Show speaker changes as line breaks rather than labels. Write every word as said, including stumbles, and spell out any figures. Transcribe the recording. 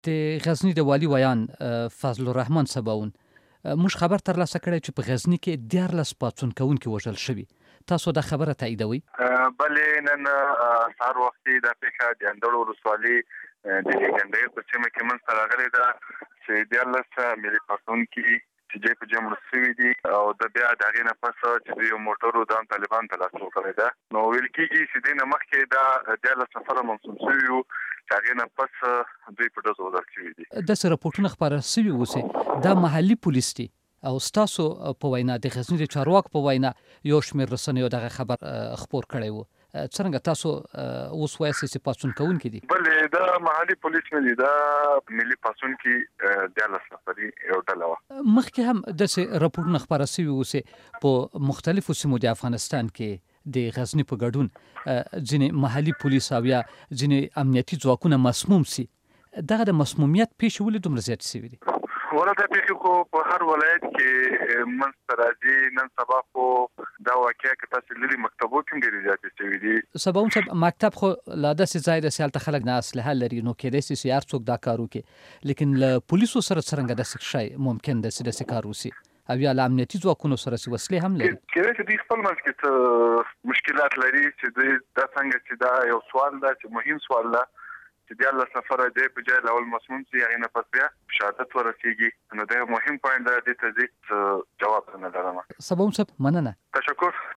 د غزنی د والي ویان فضل الرحمن سباون موږ خبر ترلاسه کړی چې په غزنی کې دیارلس پاڅون کوونکي وژل شوي. تاسو دا خبره تاییدوئ؟
بلې نن سهار وختي دا پیښه د اندړو ولسوالۍ د ګندهیر په سیمه کې منځته راغلې ده چې دیارلس ملي پاڅونکي چې جې په جې مړه شوي دي او د بیا د هغې نه پس چې د یو موټرو دا طالبان ته لاسرسی کړی ده. نو ویل کېږي چې دې نه مخکې دا دیارلس نفره ممسوم شوي وو چې هغې نه پس دوی په ډزو وژل شوي دي.
داسې راپورټونه خپاره شوي اوسې دا محلي پولیس دي او ستاسو په وینا د غزنی د چارواکو په وینا یو شمېر رسنیو دغه خبر خپور کړی وو. څرنګه تاسو اوس وایاست چې پاڅون کوونکي دي؟
بلې دا محلي پولیس نه دي، دا ملي پاڅونکي دیارلس نفري یو ډله وه.
مخکې هم داسې راپورټونه خپاره شوي اوسې په مختلفو سیمو د افغانستان کې د غزنی په ګډون ځینې محلي پولیس او یا ځینې امنیتي ځواکونه مسموم سي. دغه د مسمومیت پیښې ولې دومره زیاتې شوي دي؟
ولا دا پیښې خو په هر ولایت کې منځته راځي. نن سبا خو دا واقعه که تاسو لري مکتبو کې ډېرې زیاتې شوي دي.
سباون صاحب مکتب خو لا داسې ځای دی چې هلته خلک نه اسلحه لري، نو کېدای شي چې هر څوک دا کار وکړي، لیکن له پولیسو سره څرنګه داسې شی ممکن ده چې داسې کار وشي او یا له امنیتي ځواکونو سره چې وسلې هم لري؟
کېدای شي دوی خپل منځ کې څه مشکلات لري چې دوی دا څنګه چې دا یو سوال ده چې مهم سوال ده چې دیارلس نفره دې په جای لاول مسموم شي، هغې نه پس بیا شهادت ورسېږي. نو دا یو مهم پوینټ ده، دې ته زه جواب نه لرم.
سباون صاحب مننه.
تشکر.